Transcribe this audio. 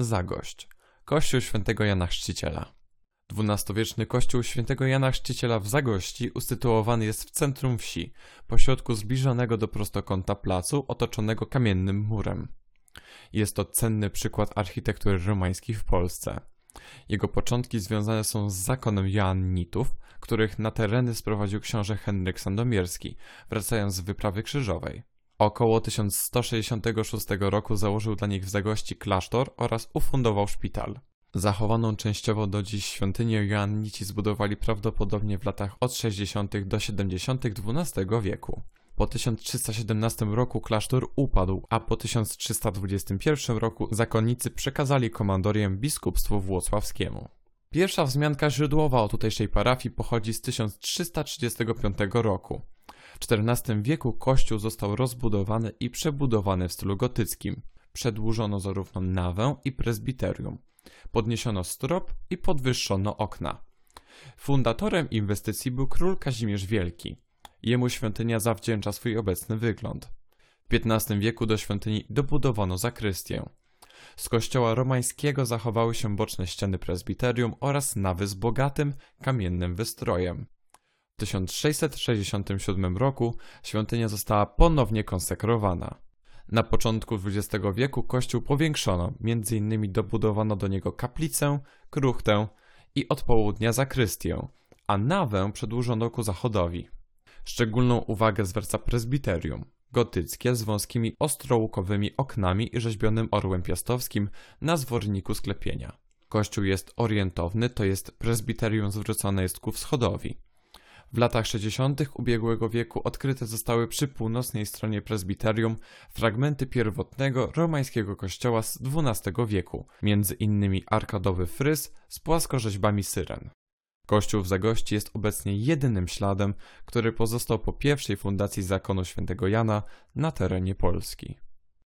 Zagość. Kościół świętego Jana Chrzciciela. XII-wieczny kościół świętego Jana Chrzciciela w Zagości usytuowany jest w centrum wsi, pośrodku zbliżonego do prostokąta placu otoczonego kamiennym murem. Jest to cenny przykład architektury romańskiej w Polsce. Jego początki związane są z zakonem Joannitów, których na tereny sprowadził książę Henryk Sandomierski, wracając z wyprawy krzyżowej. Około 1166 roku założył dla nich w Zagości klasztor oraz ufundował szpital. Zachowaną częściowo do dziś świątynię Joannici zbudowali prawdopodobnie w latach od 60. do 70. XII wieku. Po 1317 roku klasztor upadł, a po 1321 roku zakonnicy przekazali komandorię biskupstwu włocławskiemu. Pierwsza wzmianka źródłowa o tutejszej parafii pochodzi z 1335 roku. W XIV wieku kościół został rozbudowany i przebudowany w stylu gotyckim. Przedłużono zarówno nawę i prezbiterium. Podniesiono strop i podwyższono okna. Fundatorem inwestycji był król Kazimierz Wielki. Jemu świątynia zawdzięcza swój obecny wygląd. W XV wieku do świątyni dobudowano zakrystię. Z kościoła romańskiego zachowały się boczne ściany prezbiterium oraz nawy z bogatym, kamiennym wystrojem. W 1667 roku świątynia została ponownie konsekrowana. Na początku XX wieku kościół powiększono, m.in. dobudowano do niego kaplicę, kruchtę i od południa zakrystię, a nawę przedłużono ku zachodowi. Szczególną uwagę zwraca prezbiterium, gotyckie z wąskimi ostrołukowymi oknami i rzeźbionym orłem piastowskim na zworniku sklepienia. Kościół jest orientowny, to jest prezbiterium zwrócone jest ku wschodowi. W latach 60. ubiegłego wieku odkryte zostały przy północnej stronie prezbiterium fragmenty pierwotnego romańskiego kościoła z XII wieku, m.in. arkadowy fryz z płaskorzeźbami syren. Kościół w Zagości jest obecnie jedynym śladem, który pozostał po pierwszej fundacji zakonu świętego Jana na terenie Polski.